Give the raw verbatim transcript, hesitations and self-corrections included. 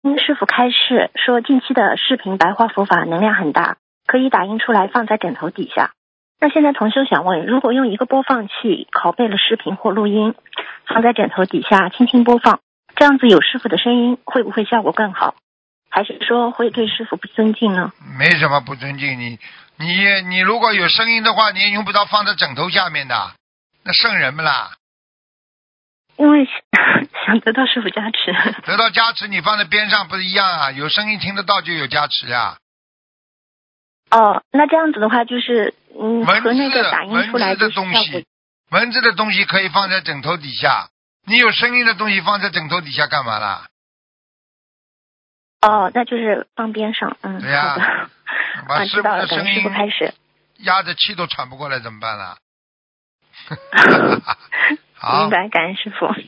听师傅开示说，近期的视频白话佛法能量很大，可以打印出来放在枕头底下。那现在同修想问，如果用一个播放器拷贝了视频或录音，放在枕头底下轻轻播放，这样子有师傅的声音，会不会效果更好？还是说会对师傅不尊敬呢？ 没什么不尊敬你，你你如果有声音的话，你也用不着放在枕头下面的，那圣人们啦。 因为想得到师傅加持。 得到加持，你放在边上不是一样啊？有声音听得到就有加持呀、 啊。哦，那这样子的话，就是嗯，和那个打印出来文字的东西，文字的东西可以放在枕头底下，你有声音的东西放在枕头底下干嘛啦？ 哦，那就是放边上，嗯， 对呀、 好的， 把师傅的声音师傅开始， 压着气都喘不过来怎么办啦？ 明白，感恩师傅。